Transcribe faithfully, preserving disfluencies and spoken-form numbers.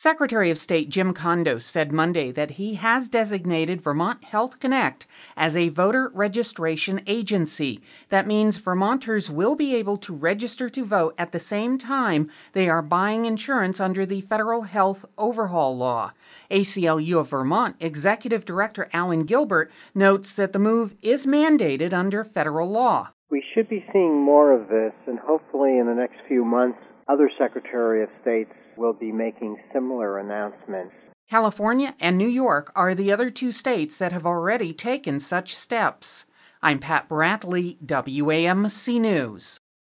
Secretary of State Jim Kondos said Monday that he has designated Vermont Health Connect as a voter registration agency. That means Vermonters will be able to register to vote at the same time they are buying insurance under the federal health overhaul law. A C L U of Vermont Executive Director Alan Gilbert notes that the move is mandated under federal law. We should be seeing more of this, and hopefully in the next few months, other Secretary of States will be making similar announcements. California and New York are the other two states that have already taken such steps. I'm Pat Bradley, W A M C News.